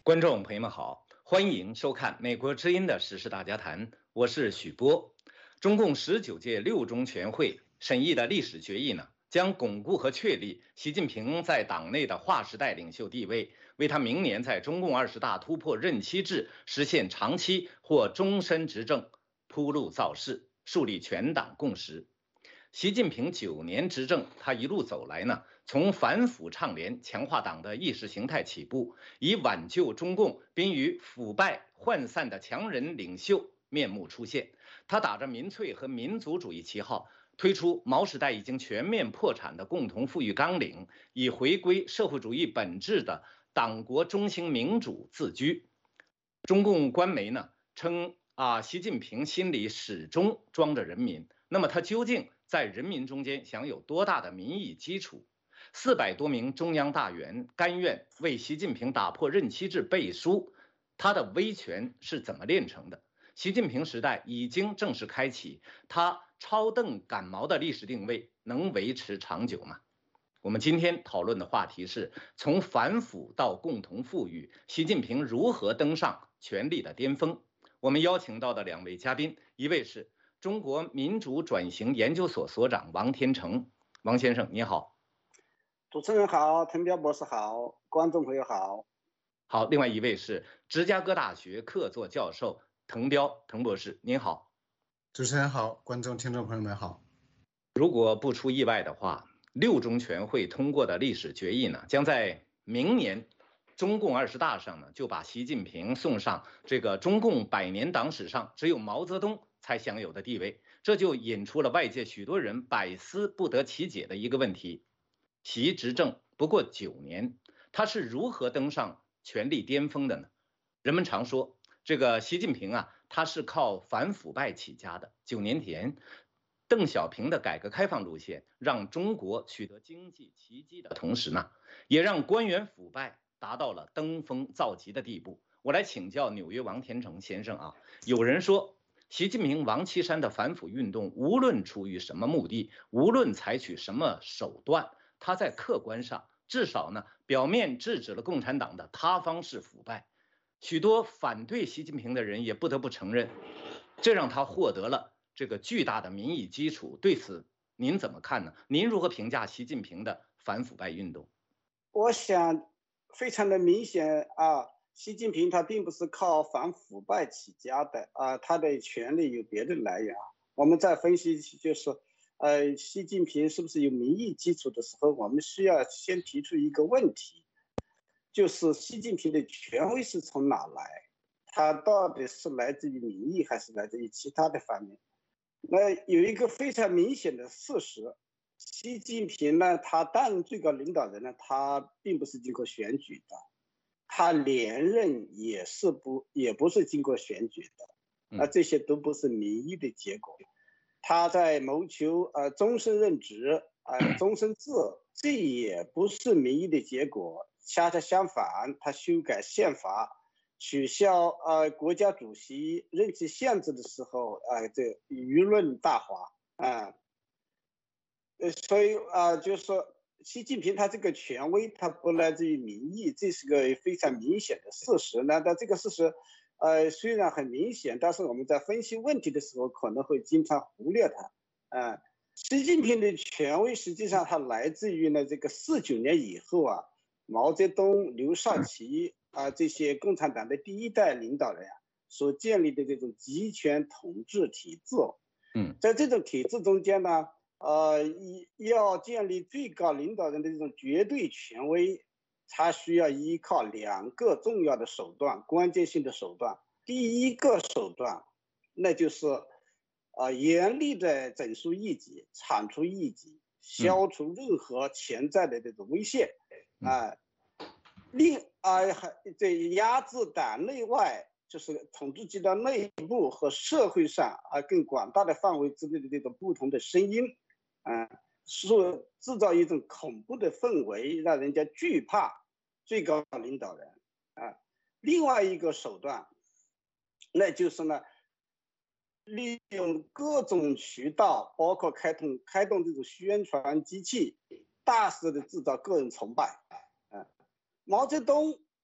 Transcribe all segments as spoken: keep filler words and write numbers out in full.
观众朋友们好，欢迎收看美国之音的时事大家谈，我是许波。中共十九届六中全会审议的历史决议呢，将巩固和确立习近平在党内的划时代领袖地位，为他明年在中共二十大突破任期制，实现长期或终身执政铺路造势，树立全党共识。习近平九年执政，他一路走来呢，从反腐倡廉、强化党的意识形态起步，以挽救中共濒于腐败涣散的强人领袖面目出现。他打着民粹和民族主义旗号，推出毛时代已经全面破产的共同富裕纲领，以回归社会主义本质的党国中兴民主自居。中共官媒呢称啊，习近平心里始终装着人民。那么他究竟在人民中间享有多大的民意基础？四百多名中央大员甘愿为习近平打破任期制背书，他的威权是怎么炼成的？习近平时代已经正式开启，他超邓赶毛的历史定位能维持长久吗？我们今天讨论的话题是从反腐到共同富裕，习近平如何登上权力的巅峰？我们邀请到的两位嘉宾，一位是中国民主转型研究所所长王天成，王先生你好。 主持人好，滕彪博士好，观众朋友好。 好，另外一位是芝加哥大学客座教授滕彪，滕博士您好。 主持人好，观众听众朋友们好。 如果不出意外的话，六中全会通过的历史决议呢，将在明年中共二十大上呢，就把习近平送上这个中共百年党史上只有毛泽东才享有的地位，这就引出了外界许多人百思不得其解的一个问题：习执政不过九年，他是如何登上权力巅峰的呢？人们常说，这个习近平啊，他是靠反腐败起家的。九年前，邓小平的改革开放路线让中国取得经济奇迹的同时呢，也让官员腐败达到了登峰造极的地步。我来请教纽约王天成先生啊，有人说，习近平王岐山的反腐运动，无论出于什么目的，无论采取什么手段，他在客观上至少呢，表面制止了共产党的塌方式腐败。许多反对习近平的人也不得不承认，这让他获得了这个巨大的民意基础。对此您怎么看呢？您如何评价习近平的反腐败运动？ 我想非常的明显啊，习近平他并不是靠反腐败起家的啊，他的权力有别的来源啊。我们在分析就是呃，习近平是不是有民意基础的时候，我们需要先提出一个问题，就是习近平的权威是从哪来？他到底是来自于民意还是来自于其他的方面？那有一个非常明显的事实，习近平呢，他担任最高领导人呢，他并不是经过选举的，他连任也是不也不是经过选举的，啊，这些都不是民意的结果。他在谋求呃终身任职啊、呃、终身制，这也不是民意的结果，恰恰相反，他修改宪法。取消呃国家主席任期限制的时候，呃，这舆论大哗啊，呃，所以啊、呃，就是说，习近平他这个权威，他不来自于民意，这是个非常明显的事实。那但这个事实，呃，虽然很明显，但是我们在分析问题的时候，可能会经常忽略它。啊、呃，习近平的权威实际上它来自于呢这个四九年以后啊，毛泽东、刘少奇。啊，这些共产党的第一代领导人啊，所建立的这种集权统治体制， 嗯， 在这种体制中间呢，呃，要建立最高领导人的这种绝对权威，它需要依靠两个重要的手段，关键性的手段。第一个手段，那就是啊，严厉的整肃异己，铲除异己，消除任何潜在的这种威胁啊。嗯另啊，还这压制党内外，就是统治集团内部和社会上啊更广大的范围之内的这种不同的声音，啊，是制造一种恐怖的氛围，让人家惧怕最高领导人啊。另外一个手段，那就是呢，利用各种渠道，包括开通开动这种宣传机器，大肆的制造个人崇拜。毛泽东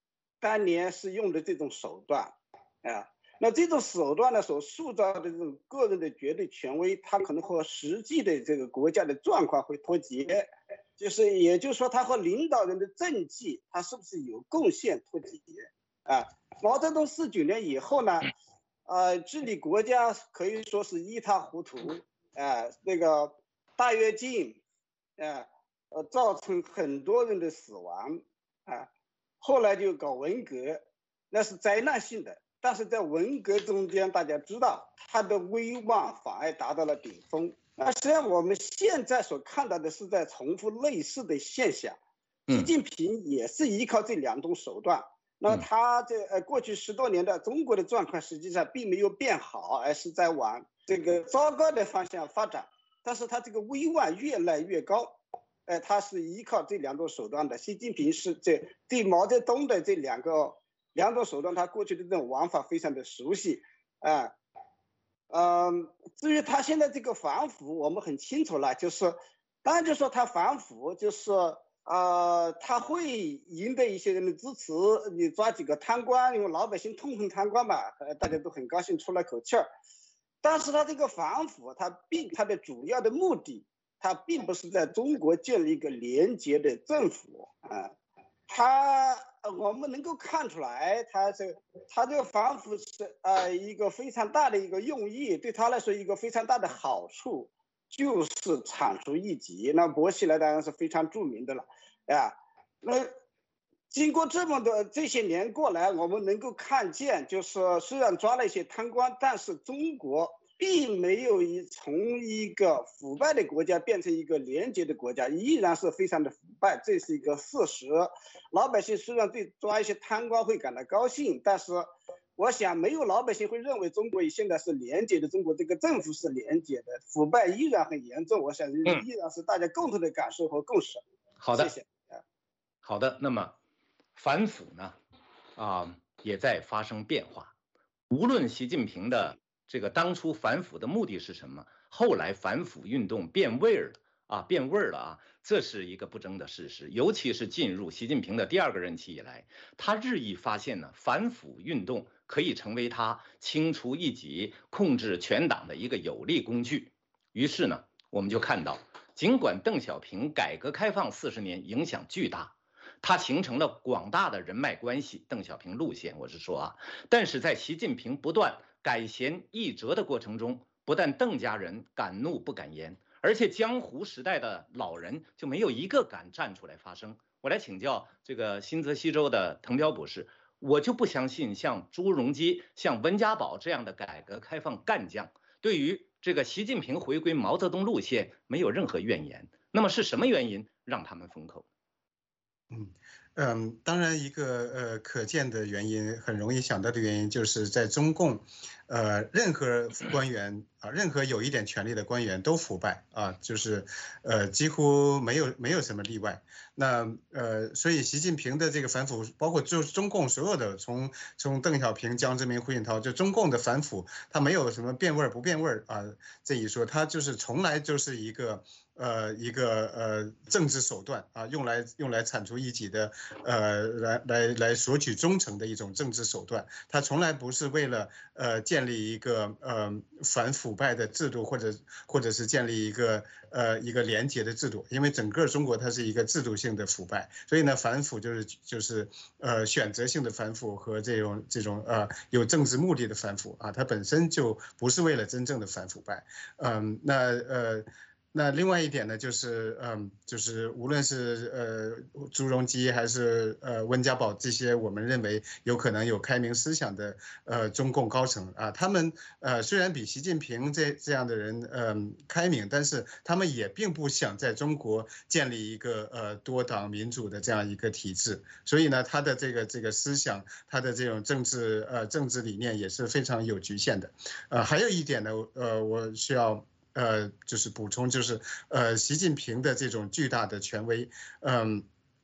当年是用的这种手段啊。那这种手段呢，所塑造的这种个人的绝对权威，它可能和实际的这个国家的状况会脱节，就是也就是说，他和领导人的政绩，他是不是有贡献脱节啊？毛泽东四九年以后呢，呃，治理国家可以说是一塌糊涂，啊，那个大跃进，啊，呃，造成很多人的死亡，啊，后来就搞文革，那是灾难性的。但是在文革中间，大家知道他的威望反而达到了顶峰。那实际上我们现在所看到的是在重复类似的现象。习近平也是依靠这两种手段。那他这呃过去十多年的中国的状况实际上并没有变好，而是在往这个糟糕的方向发展。但是他这个威望越来越高，呃，他是依靠这两种手段的。习近平是这对毛泽东的这两个。两种手段，他过去的这种玩法非常的熟悉，啊，嗯，至于他现在这个反腐，我们很清楚了，就是，当然就说他反腐，就是呃，他会赢得一些人的支持，你抓几个贪官，因为老百姓痛恨贪官嘛，呃，大家都很高兴出了口气儿，但是他这个反腐，他并他的主要的目的，他并不是在中国建立一个廉洁的政府啊，他。我们能够看出来，他这他这个反腐是呃一个非常大的一个用意，对他来说一个非常大的好处，就是铲除异己。那薄熙来当然是非常著名的了，啊，那经过这么多这些年过来，我们能够看见，就是虽然抓了一些贪官，但是中国并没有一从一个腐败的国家变成一个廉洁的国家，依然是非常的腐败，这是一个事实。老百姓虽然对抓一些贪官会感到高兴，但是我想没有老百姓会认为中国现在是廉洁的，中国这个政府是廉洁的，腐败依然很严重。我想依然是大家共同的感受和共识。 好的， 谢谢。 好的，那么反腐呢，啊，也在发生变化。无论习近平的这个当初反腐的目的是什么，后来反腐运动变味儿了啊，变味儿了啊，这是一个不争的事实。尤其是进入习近平的第二个任期以来，他日益发现呢，反腐运动可以成为他清除异己、控制全党的一个有力工具。于是呢，我们就看到，尽管邓小平改革开放四十年影响巨大，他形成了广大的人脉关系，邓小平路线我是说啊，但是在习近平不断改弦易辙的过程中，不但邓家人敢怒不敢言，而且江湖时代的老人就没有一个敢站出来发声。我来请教这个新泽西州的滕彪博士，我就不相信像朱镕基、像温家宝这样的改革开放干将，对于这个习近平回归毛泽东路线没有任何怨言。那么是什么原因让他们封口？ 嗯嗯，当然一个呃可见的原因，很容易想到的原因，就是在中共，呃，任何官员啊，任何有一点权力的官员都腐败啊，就是呃几乎没有没有什么例外。那呃，所以习近平的这个反腐，包括就中共所有的，从从邓小平、江泽民、胡锦涛，就中共的反腐，他没有什么变味儿不变味儿啊这一说，他就是从来就是一个。呃，一个呃政治手段啊，用来用来铲除异己的，呃，来来来索取忠诚的一种政治手段。它从来不是为了呃建立一个呃反腐败的制度，或者或者是建立一个呃一个廉洁的制度。因为整个中国它是一个制度性的腐败，所以呢，反腐就是就是呃选择性的反腐和这种这种呃有政治目的的反腐啊，它本身就不是为了真正的反腐败。嗯，那呃。那另外一点呢，就是嗯，就是无论是呃朱镕基还是呃温家宝这些，我们认为有可能有开明思想的呃中共高层啊，他们呃虽然比习近平这这样的人嗯开明，但是他们也并不想在中国建立一个呃多党民主的这样一个体制，所以呢，他的这个这个思想，他的这种政治呃政治理念也是非常有局限的。呃，还有一点呢，呃，我需要。呃，就是补充，就是呃，习近平的这种巨大的权威，嗯，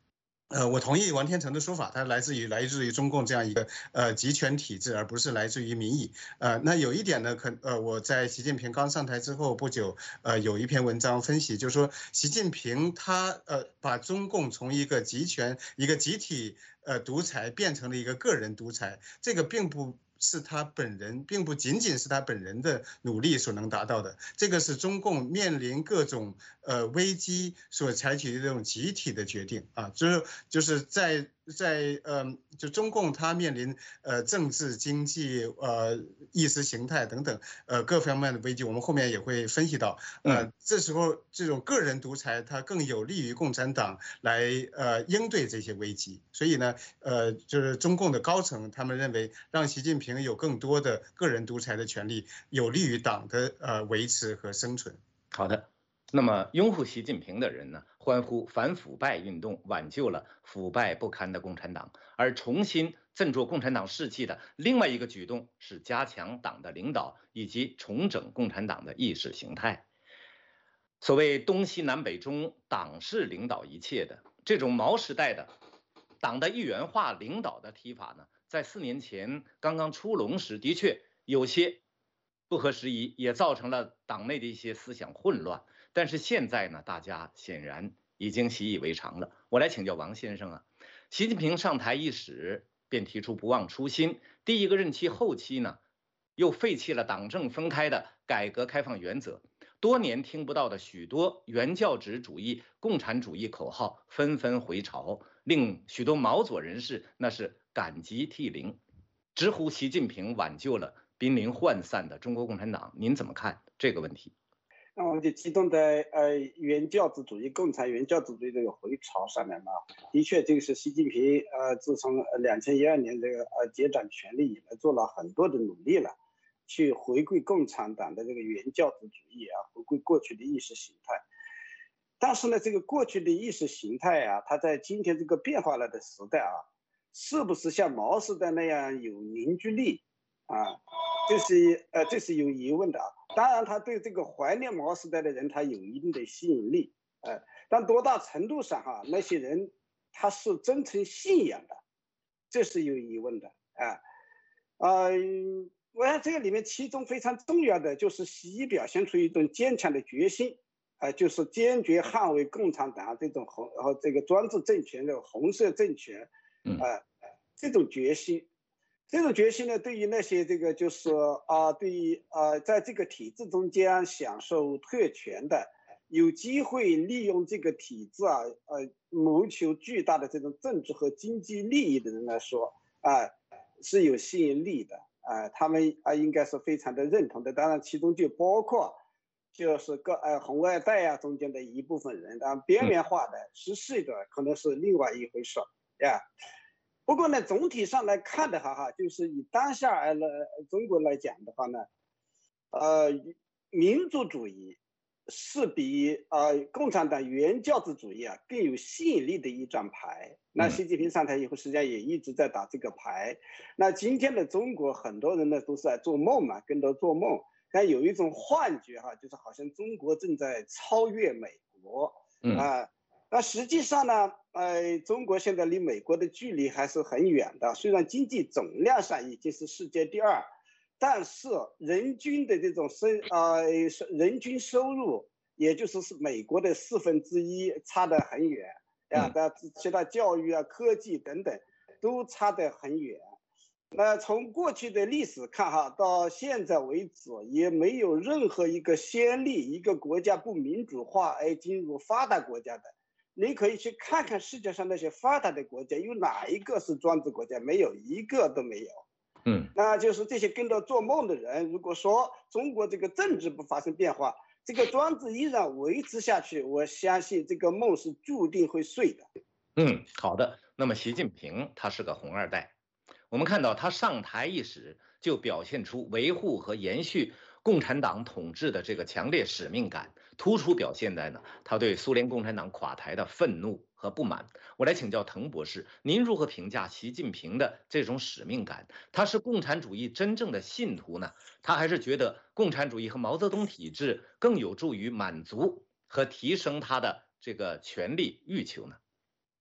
呃，我同意王天成的说法，它来自于来自于中共这样一个呃集权体制，而不是来自于民意。呃，那有一点呢，可呃我在习近平刚上台之后不久，呃有一篇文章分析，就是说习近平他呃把中共从一个集权、一个集体呃独裁变成了一个个人独裁，这个并不是他本人，并不仅仅是他本人的努力所能达到的，这个是中共面临各种呃危机所采取的这种集体的决定啊，就是就是在在呃就中共它面临呃政治、经济、呃意识形态等等呃各方面的危机，我们后面也会分析到，呃这时候这种个人独裁它更有利于共产党来呃应对这些危机，所以呢呃就是中共的高层他们认为让习近平有更多的个人独裁的权利，有利于党的呃维持和生存。 好的。那么，拥护习近平的人呢，欢呼反腐败运动挽救了腐败不堪的共产党，而重新振作共产党士气的另外一个举动是加强党的领导以及重整共产党的意识形态。所谓东西南北中，党是领导一切的，这种毛时代的党的一元化领导的提法呢，在四年前刚刚出笼时，的确有些不合时宜，也造成了党内的一些思想混乱。但是现在呢，大家显然已经习以为常了。我来请教王先生啊，习近平上台伊始便提出不忘初心，第一个任期后期呢，又废弃了党政分开的改革开放原则，多年听不到的许多原教旨主义、共产主义口号纷纷回潮，令许多毛左人士那是感激涕零，直呼习近平挽救了濒临涣散的中国共产党。您怎么看这个问题？ 那我们就集中在呃原教旨主义、共产原教旨主义这个回潮上面嘛。的确，这个是习近平呃自从两千一二年这个呃接掌权力以来，做了很多的努力了，去回归共产党的这个原教旨主义啊，回归过去的意识形态。但是呢，这个过去的意识形态啊，它在今天这个变化了的时代啊，是不是像毛时代那样有凝聚力啊？这是呃这是有疑问的啊。当然，他对这个怀念毛时代的人，他有一定的吸引力，呃，但多大程度上哈，那些人他是真诚信仰的，这是有疑问的啊。呃，我想这个里面其中非常重要的就是习表现出一种坚强的决心，呃，就是坚决捍卫共产党这种红和这个专制政权的红色政权，呃，这种决心。这种决心呢，对于那些这个就是啊，对于啊，在这个体制中间享受特权的，有机会利用这个体制啊，呃，谋求巨大的这种政治和经济利益的人来说，啊，是有吸引力的，啊，他们啊应该是非常的认同的。当然，其中就包括就是个呃红二代啊中间的一部分人，当然边缘化的、失势的可能是另外一回事呀。不过呢，总体上来看的话，哈，就是以当下来中国来讲的话呢，呃，民族主义是比呃共产党原教旨主义啊更有吸引力的一张牌。那习近平上台以后，实际上也一直在打这个牌。那今天的中国，很多人呢都是在做梦嘛，跟着做梦，但有一种幻觉哈，就是好像中国正在超越美国啊。呃那实际上呢，呃，中国现在离美国的距离还是很远的。虽然经济总量上已经是世界第二，但是人均的这种生呃人均收入，也就是是美国的四分之一，差得很远啊。但其他教育啊、科技等等，都差得很远。那从过去的历史看哈，到现在为止，也没有任何一个先例，一个国家不民主化而进入发达国家的。你可以去看看世界上那些发达的国家，有哪一个是专制国家？没有一个都没有。 嗯， 那就是这些跟着做梦的人，如果说中国这个政治不发生变化，这个专制依然维持下去，我相信这个梦是注定会碎的。 嗯，好的。那么习近平他是个红二代，我们看到他上台伊始就表现出维护和延续共产党统治的这个强烈使命感，突出表现在呢他对苏联共产党垮台的愤怒和不满。我来请教滕博士，您如何评价习近平的这种使命感？他是共产主义真正的信徒呢，他还是觉得共产主义和毛泽东体制更有助于满足和提升他的这个权力欲求呢？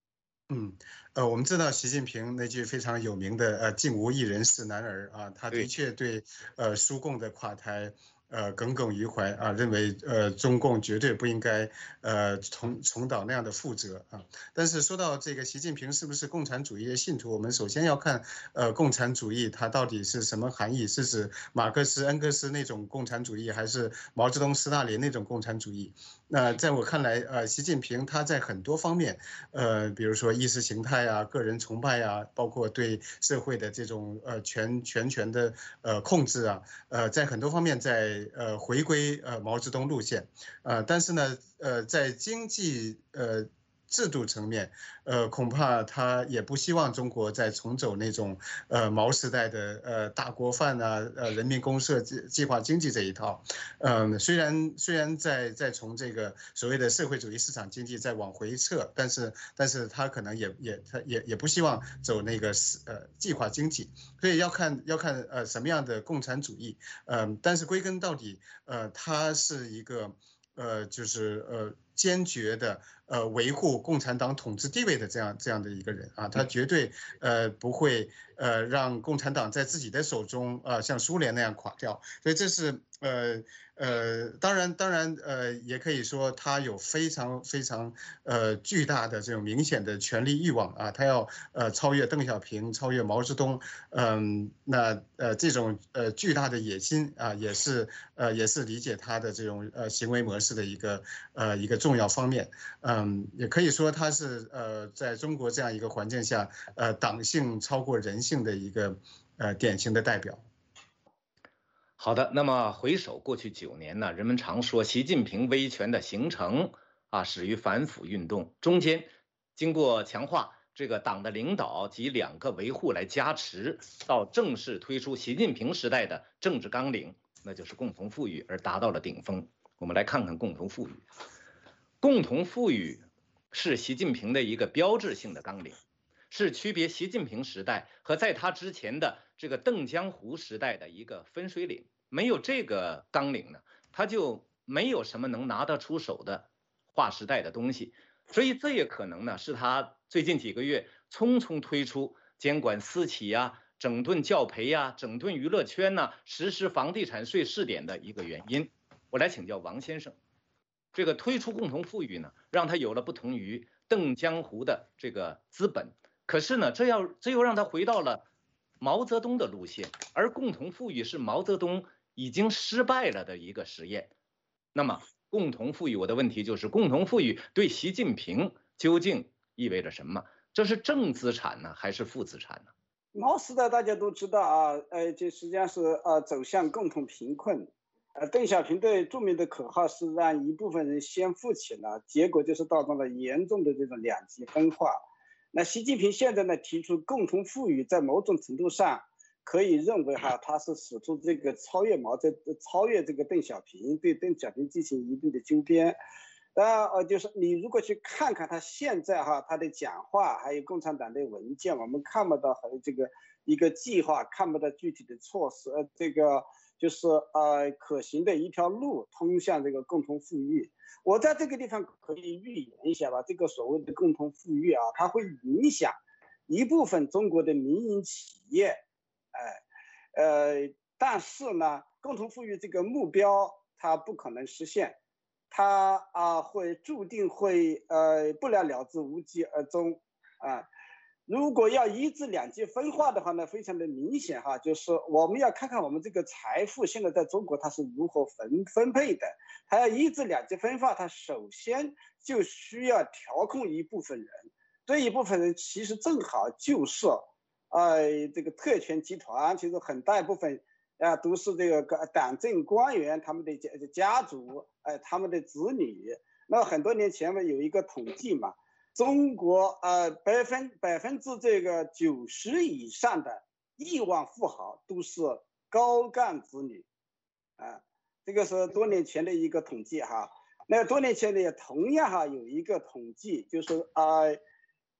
嗯，呃，我们知道习近平那句非常有名的“呃，竟无一人是男儿”啊，他的确对呃苏共的垮台呃耿耿于怀啊，认为呃中共绝对不应该呃重重蹈那样的覆辙啊。但是说到这个习近平是不是共产主义的信徒，我们首先要看呃共产主义它到底是什么含义，是指马克思、恩格斯那种共产主义，还是毛泽东、斯大林那种共产主义？那在我看来，呃，习近平他在很多方面，呃，比如说意识形态啊、个人崇拜啊，包括对社会的这种呃全全权的呃控制啊，呃，在很多方面在呃回归呃毛泽东路线，呃，但是呢，呃，在经济呃制度层面，呃，恐怕他也不希望中国再重走那种呃毛时代的呃大锅饭啊、呃人民公社计计划经济这一套。嗯，虽然虽然在在从这个所谓的社会主义市场经济再往回撤，但是但是他可能也也他也也不希望走那个呃计划经济，所以要看要看呃什么样的共产主义，嗯、呃，但是归根到底，呃，他是一个呃就是呃坚决的呃维护共产党统治地位的这样这样的一个人啊，他绝对呃不会呃让共产党在自己的手中啊、呃、像苏联那样垮掉，所以这是呃。呃，当然，当然，呃，也可以说他有非常非常呃巨大的这种明显的权力欲望啊，他要呃超越邓小平，超越毛泽东，嗯，那呃这种呃巨大的野心啊，也是呃也是理解他的这种呃行为模式的一个呃一个重要方面，嗯，也可以说他是呃在中国这样一个环境下，呃党性超过人性的一个呃典型的代表。 好的，那么回首过去九年呢，人们常说习近平威权的形成啊，始于反腐运动，中间经过强化这个党的领导及两个维护来加持，到正式推出习近平时代的政治纲领，那就是共同富裕，而达到了顶峰。我们来看看共同富裕。共同富裕是习近平的一个标志性的纲领，是区别习近平时代和在他之前的这个邓江湖时代的一个分水岭。没有这个纲领呢，他就没有什么能拿得出手的划时代的东西。所以这也可能呢，是他最近几个月匆匆推出监管私企呀、啊、整顿教培呀、啊、整顿娱乐圈呐、啊、实施房地产税试点的一个原因。我来请教王先生。这个推出共同富裕呢，让他有了不同于邓江湖的这个资本，可是呢，这要这又让他回到了毛泽东的路线，而共同富裕是毛泽东已经失败了的一个实验。那么，共同富裕，我的问题就是，共同富裕对习近平究竟意味着什么？这是正资产呢，还是负资产呢？ 毛时代大家都知道啊，呃，这实际上是呃走向共同贫困。呃，邓小平对著名的口号是让一部分人先富起来，结果就是造成了严重的这种两极分化。那习近平现在呢提出共同富裕，在某种程度上可以认为哈，他是使出这个超越毛泽超越这个邓小平，对邓小平进行一定的纠偏。当然呃，就是你如果去看看他现在哈他的讲话，还有共产党的文件，我们看不到还有这个一个计划，看不到具体的措施，呃，这个就是呃可行的一条路通向这个共同富裕。我在这个地方可以预言一下吧，这个所谓的共同富裕啊，它会影响一部分中国的民营企业，哎，呃，但是呢，共同富裕这个目标它不可能实现。它啊会注定会呃不了了之，无疾而终啊。如果要一至两极分化的话呢，非常的明显哈，就是我们要看看我们这个财富现在在中国它是如何分分配的。它要一至两极分化，它首先就需要调控一部分人，这一部分人其实正好就是呃这个特权集团，其实很大一部分。啊，都是这个党政官员他们的家家族，哎、呃，他们的子女。那很多年前嘛，有一个统计嘛，中国呃百分百分之这个九十以上的亿万富豪都是高干子女，啊，这个是多年前的一个统计哈。那多年前呢，也同样哈有一个统计，就是啊、呃，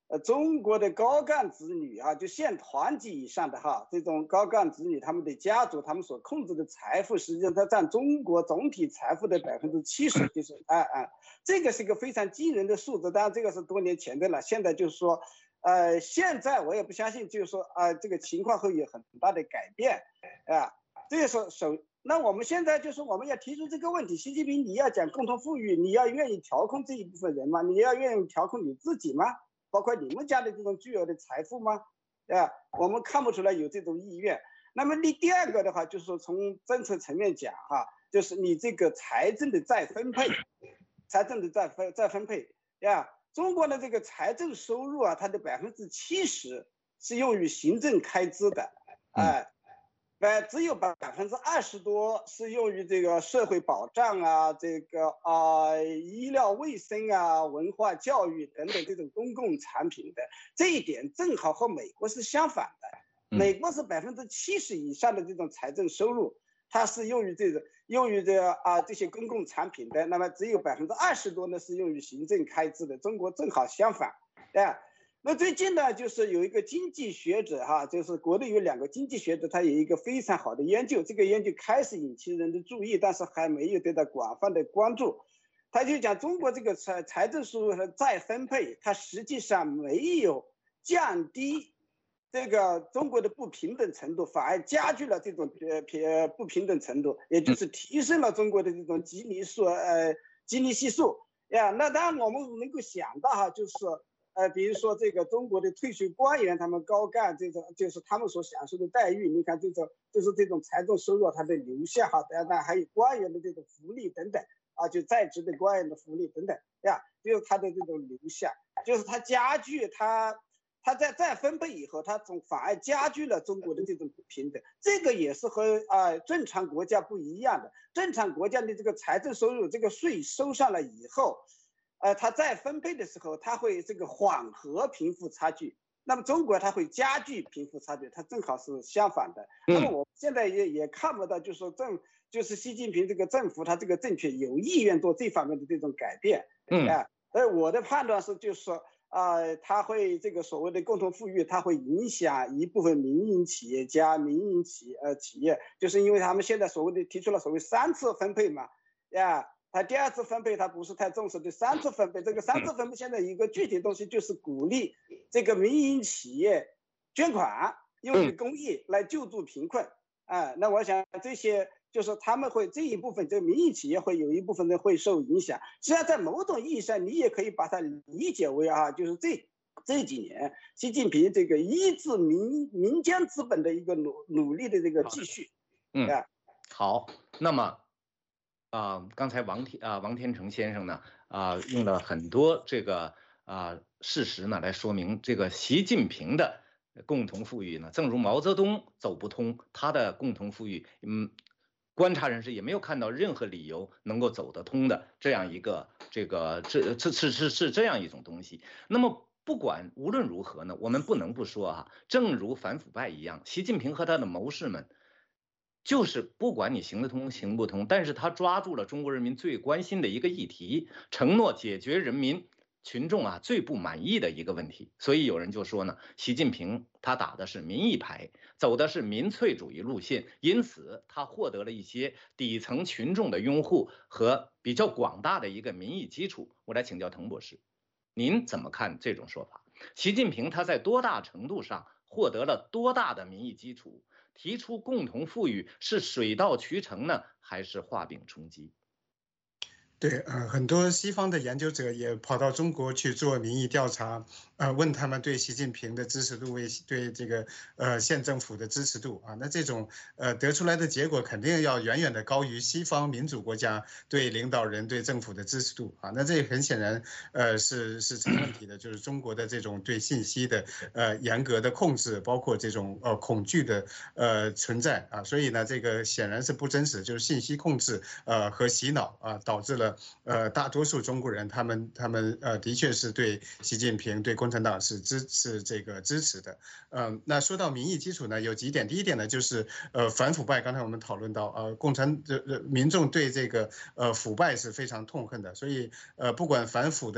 呃，中国的高干子女啊，就县团级以上的哈，这种高干子女，他们的家族，他们所控制的财富，实际上它占中国总体财富的百分之七十，就是啊啊，这个是一个非常惊人的数字。当然，这个是多年前的了，现在就是说，呃，现在我也不相信，就是说啊、呃，这个情况会有很大的改变，啊，这个是首。那我们现在就是我们要提出这个问题，习近平，你要讲共同富裕，你要愿意调控这一部分人吗？你要愿意调控你自己吗？包括你们家的这种巨额的财富吗？啊，我们看不出来有这种意愿。那么你第二个的话，就是说从政策层面讲哈，就是你这个财政的再分配，财政的再分再分配呀。中国的这个财政收入啊，它的百分之七十是用于行政开支的，哎、呃，只有百分之二十多是用于这个社会保障啊，这个啊、呃、医疗卫生啊、文化教育等等这种公共产品的。这一点正好和美国是相反的，美国是百分之七十以上的这种财政收入，它是用于这个用于这个啊、呃、这些公共产品的，那么只有百分之二十多呢是用于行政开支的。中国正好相反，哎。那最近呢，就是有一个经济学者哈，就是国内有两个经济学者，他有一个非常好的研究，这个研究开始引起人的注意，但是还没有得到广泛的关注。他就讲中国这个财财政收入的再分配，它实际上没有降低这个中国的不平等程度，反而加剧了这种呃不平等程度，也就是提升了中国的这种基尼数呃基尼系数呀。那当然我们能够想到哈，就是。呃，比如说这个中国的退休官员，他们高干这种，就是他们所享受的待遇，你看这种就是这种财政收入它的流向哈，当然还有官员的这种福利等等啊，就在职的官员的福利等等呀，就是它的这种流向，就是它加剧它它在再分配以后，它总反而加剧了中国的这种不平等，这个也是和啊、呃、正常国家不一样的，正常国家的这个财政收入这个税收上来以后。呃，它再分配的时候，它会这个缓和贫富差距。那么中国它会加剧贫富差距，它正好是相反的。那么我现在也也看不到，就是说政就是习近平这个政府，他这个政权有意愿做这方面的这种改变。嗯，哎、呃，而我的判断是，就是说啊、呃，他会这个所谓的共同富裕，它会影响一部分民营企业家、民营企呃企业，就是因为他们现在所谓的提出了所谓三次分配嘛，呀。他第二次分配他不是太重视，对三次分配，这个三次分配现在有一个具体东西，就是鼓励这个民营企业捐款用于公益来救助贫困啊。那我想这些就是他们会这一部分，这个民营企业会有一部分人会受影响。实际上在某种意义上，你也可以把它理解为啊，就是这这几年习近平这个抑制民民间资本的一个努努力的这个继续。 嗯，好，那么。啊、呃，刚才王天啊、呃、王天成先生呢啊、呃、用了很多这个啊、呃、事实呢来说明这个习近平的共同富裕呢，正如毛泽东走不通，他的共同富裕，嗯，观察人士也没有看到任何理由能够走得通的这样一个这个这这是是是这样一种东西。那么不管无论如何呢，我们不能不说啊，正如反腐败一样，习近平和他的谋士们。就是不管你行得通行不通，但是他抓住了中国人民最关心的一个议题，承诺解决人民群众啊最不满意的一个问题。所以有人就说呢，习近平他打的是民意牌，走的是民粹主义路线，因此他获得了一些底层群众的拥护和比较广大的一个民意基础。我来请教滕博士，您怎么看这种说法？习近平他在多大程度上获得了多大的民意基础？提出共同富裕是水到渠成呢，还是画饼充饥？ 对，呃，很多西方的研究者也跑到中国去做民意调查，呃，问他们对习近平的支持度，为对这个呃县政府的支持度啊，那这种呃得出来的结果肯定要远远的高于西方民主国家对领导人对政府的支持度啊，那这很显然呃是是成问题的，就是中国的这种对信息的呃严格的控制，包括这种呃恐惧的呃存在啊，所以呢这个显然是不真实，就是信息控制呃和洗脑啊导致了。呃，大多数中国人，他们他们呃，的确是对习近平、对共产党是支持这个支持的。嗯、呃，那说到民意基础呢，有几点。第一点呢，就是呃反腐败。刚才我们讨论到，呃，共产呃民众对这个呃腐败是非常痛恨的，所以呃不管反腐的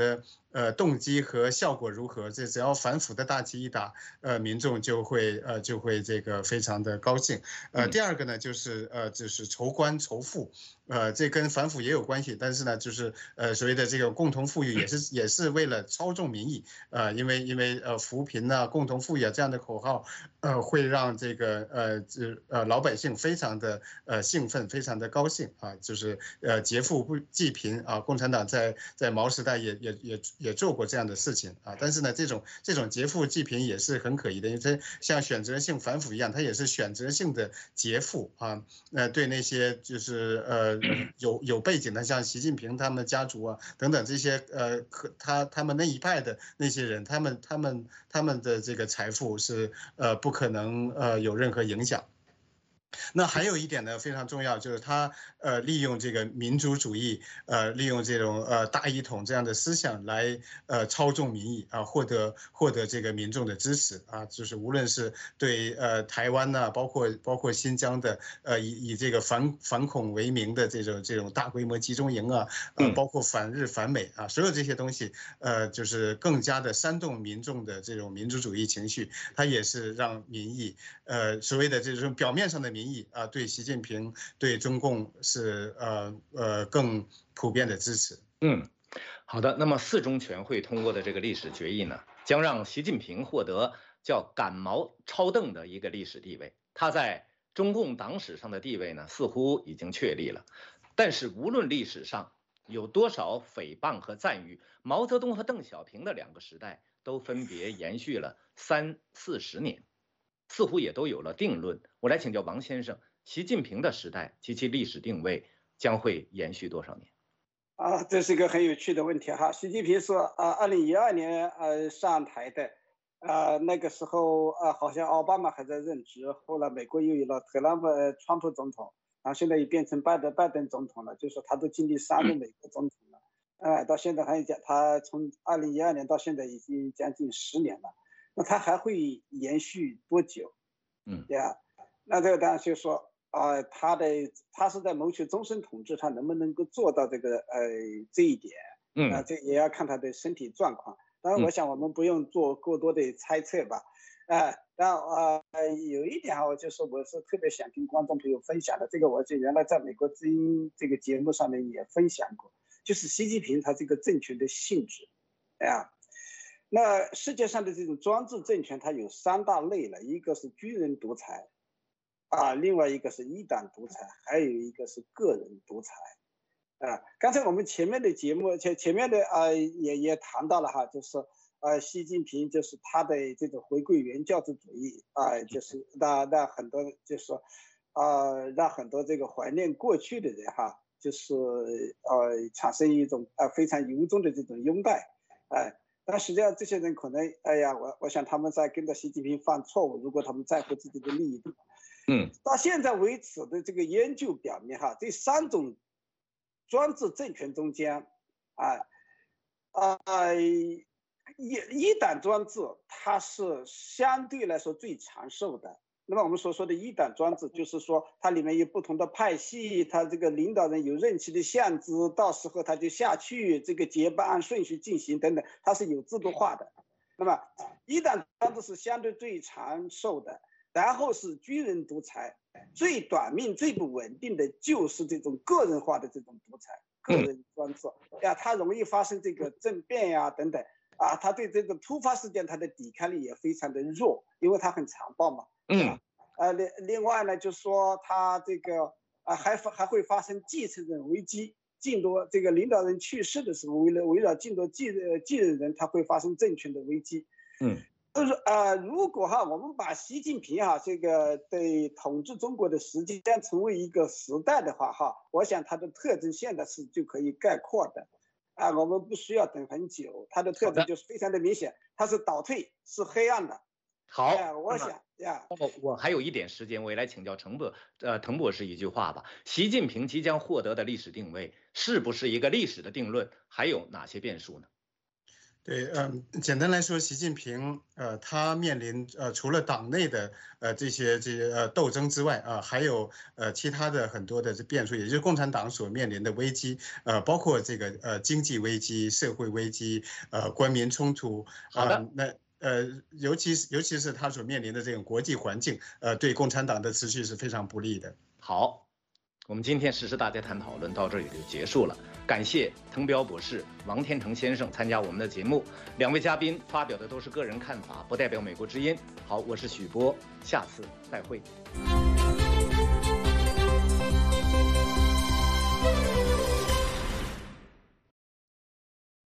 呃动机和效果如何，这只要反腐的大旗一打，呃民众就会呃就会这个非常的高兴。呃，第二个呢就是呃就是筹官筹富。呃，这跟反腐也有关系，但是呢，就是呃所谓的这个共同富裕，也是也是为了操纵民意，呃，因为因为呃扶贫呐、共同富裕啊这样的口号，呃，会让这个呃这呃老百姓非常的呃兴奋，非常的高兴啊，就是呃劫富不济贫啊，共产党在在毛时代也也也也做过这样的事情啊，但是呢，这种这种劫富济贫也是很可疑的，因为它像选择性反腐一样，它也是选择性的劫富啊，呃，对那些就是呃。有有背景的，像习近平他们家族啊等等这些呃，他他们那一派的那些人，他们他们他们的这个财富是呃不可能呃有任何影响。那还有一点呢，非常重要，就是他呃利用这个民族主义，呃利用这种呃大一统这样的思想来呃操纵民意啊，获得获得这个民众的支持啊，就是无论是对呃台湾呐、啊，包括包括新疆的呃以以这个反反恐为名的这种这种大规模集中营啊，呃包括反日反美啊，所有这些东西呃就是更加的煽动民众的这种民族主义情绪，它也是让民意呃所谓的这种表面上的民意。民意啊，对习近平、对中共是呃呃更普遍的支持。 嗯，好的。那么四中全会通过的这个历史决议呢，将让习近平获得叫赶毛超邓的一个历史地位。他在中共党史上的地位呢，似乎已经确立了。但是无论历史上有多少诽谤和赞誉，毛泽东和邓小平的两个时代都分别延续了三四十年。似乎也都有了定论。我来请教王先生，习近平的时代及其历史定位将会延续多少年？ 啊，这是一个很有趣的问题哈。习近平是啊，二零一二年呃上台的，啊那个时候啊好像奥巴马还在任职，后来美国又有了特朗普、川普总统，然后现在又变成拜登拜登总统了，就是他都经历三任美国总统了，呃，到现在还讲他从二零一二年到现在已经将近十年了。那他还会延续多久？ 嗯， 对啊，那这个当然就说啊、呃，他的他是在谋求终身统治，他能不能够做到这个呃这一点？ 嗯， 啊、呃，这也要看他的身体状况。当然，我想我们不用做过多的猜测吧。啊、呃，但啊、呃、有一点哈，就是我是特别想跟观众朋友分享的，这个我就原来在美国之音这个节目上面也分享过，就是习近平他这个政权的性质，啊。那世界上的这种专制政权，它有三大类了，一个是军人独裁，啊，另外一个是一党独裁，还有一个是个人独裁，啊，刚才我们前面的节目前前面的啊、呃、也也谈到了哈，就是呃习近平就是他的这种回归原教旨主义啊、呃，就是让让很多就是啊、呃、让很多这个怀念过去的人哈，就是呃产生一种啊、呃、非常由衷的这种拥戴，哎、呃。但实际上，这些人可能，哎呀，我我想他们在跟着习近平犯错误。如果他们在乎自己的利益， 嗯， 到现在为止的这个研究表明，哈，这三种专制政权中间，啊啊，一一党专制它是相对来说最长寿的。那么我们所说的一党专制，就是说它里面有不同的派系，它这个领导人有任期的限制，到时候他就下去，这个节班按顺序进行等等，它是有制度化的。那么一党专制是相对最长寿的，然后是军人独裁，最短命、最不稳定的就是这种个人化的这种独裁、个人专制呀，它容易发生这个政变呀等等啊，它对这个突发事件它的抵抗力也非常的弱，因为它很残暴嘛。 嗯， 呃，另另外呢，就是说他这个啊，还还会发生继承人危机，尽多这个领导人去世的时候，为了围绕尽多继呃继任人，他会发生政权的危机。 嗯， 就是呃，如果哈，我们把习近平哈这个对统治中国的时间成为一个时代的话哈，我想它的特征现在是就可以概括的。啊，我们不需要等很久，它的特征就是非常的明显，它是倒退，是黑暗的。 好， 哎、我想呀， 那么我还有一点时间，我也来请教程博呃滕博士一句话吧：习近平即将获得的历史定位是不是一个历史的定论？还有哪些变数呢？ 对，嗯，简单来说，习近平，呃，他面临呃除了党内的呃这些这些呃斗争之外啊、呃，还有呃其他的很多的这变数，也就是共产党所面临的危机，呃，包括这个呃经济危机、社会危机、呃官民冲突。 好的， 呃、那呃，尤其是尤其是他所面临的这种国际环境，呃，对共产党的持续是非常不利的。 好，我们今天时事大家谈讨论到这里就结束了。感谢滕彪博士、王天成先生参加我们的节目，两位嘉宾发表的都是个人看法，不代表美国之音。好，我是许波，下次再会。